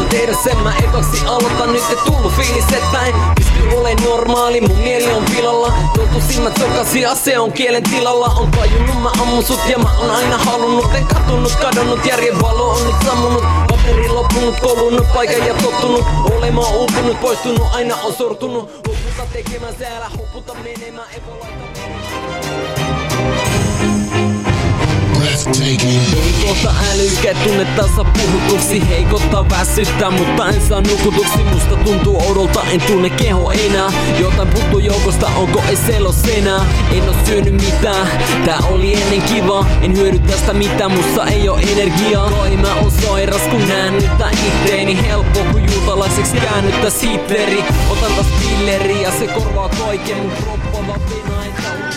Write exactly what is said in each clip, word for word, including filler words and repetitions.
tehdä sen mä ekaksi aloitan. Nyt et tullu fiilis, että en pysty olen normaali, mun mieli on pilalla. Tultu silmät sokasi, ase on kielen tilalla. On tajunnut mä ammun sut ja mä oon aina halunnut. En katunut, kadonnut, järjen valo on nyt sammunut. Paperi loppunut, koulunut, paikan ja tottunut. Olemaan uupunut, poistunut, aina on sortunut. Huputa tekemään se, älä huputa menemään, ei voi laittaa heikotta älykkäät tunnettansa puhutuksi. Heikotta väsyttää, mutta en saa nukutuksi. Musta tuntuu oudolta, en tunne keho enää. Jotain puuttuu joukosta, onko ei selos enää. En oo syönyt mitään, tää oli ennen kiva. En hyödy tästä mitään, musta ei oo energiaa. Kai mä oon sairas kun näännyttää itteeni. Helppo kun juutalaiseksi käännyttäis Hitleri. Otan taas pilleri ja se korvaa kaiken. Mun kroppa vaan venaa, että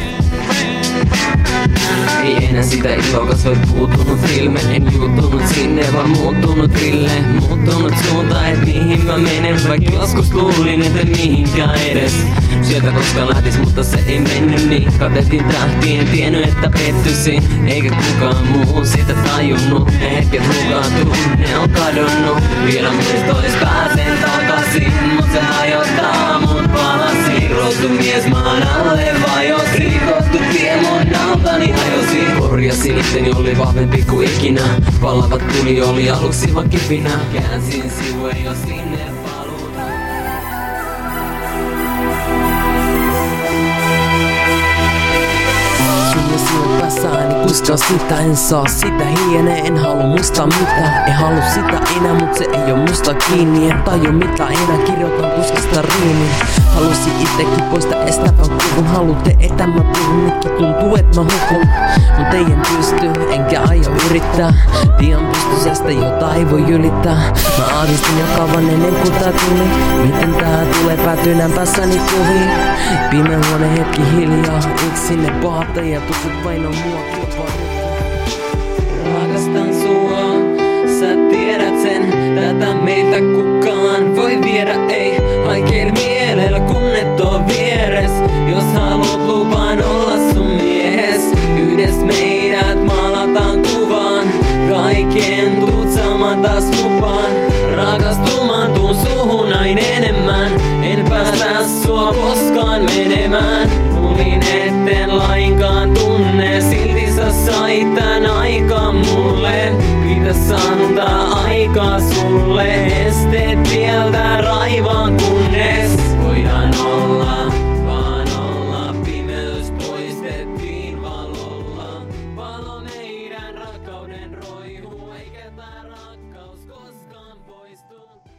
ei enää sitä iloa, kasvoit puuttunut ilme. En juuttunut sinne, vaan muuttunut rille. Muuttunut suunta, et mihin mä menen. Vaikka joskus luulin, et en mihinkään edes. Sieltä koska lähtis, mutta se ei mennyt niin. Katettiin tähtiin, en tiennyt, että pettyisin. Eikä kukaan muu sitä tajunnut. Ne hetket hukaantuu, ne on kadonnut. Vielä muistois pääsen takaisin, mut se hajottaa mut palasin. Rottu mies maan alle vajosi. Rikottu tie mun altani hajosi. Korjasin itteni, oli vahvempi kuin ikinä. Palavat tuli, oli aluksi vaan kipinä. Käänsin sivuja jo sinne paluun. Sulle sinut pääsääni, kuskaa sitä en saa. Sitä hiljenee, en halua muistaa mitään. En halua sitä enää, mut se ei oo musta kiinni. En taju mitä enää, kirjoitan puskista riimin. Halusin itsekin poista estävän kuvun. Haluutte, että mä puhun, nytkin tuntuu, et mä hukun. Mut ei en pysty, enkä aio yrittää. Tian pystysestä, jota ei voi ylittää. Mä aavistin jo kauan ennen kuin tää tuli. Miten tää tulee päätynään päässäni kuviin. Pimeä huone hetki hiljaa. Yksin ne pahatta ja tusut vain on mua kilpailuttaa. Rakastan sua, sä tiedät sen. Tätä meitä kukaan voi viedä, ei. Haikeil mielellä kun et oo vieres. Jos haluat lupaan olla sun mies. Yhdessä meidät maalataan kuvaan. Kaiken tuut saman taas lupaan. Rakastumaan tuun suhun aina enemmän. En päästä sua koskaan menemään. Luulin etten lainkaan tunne. Silti sä sait tän aikaan mulle. Pitäis antaa aikaa sulle. Esteet tieltä raivaan kunnes voidaan olla, vaan olla. Pimeys poistettiin valolla. Valo meidän rakkauden roihuu. Eikä tää rakkaus koskaan poistu.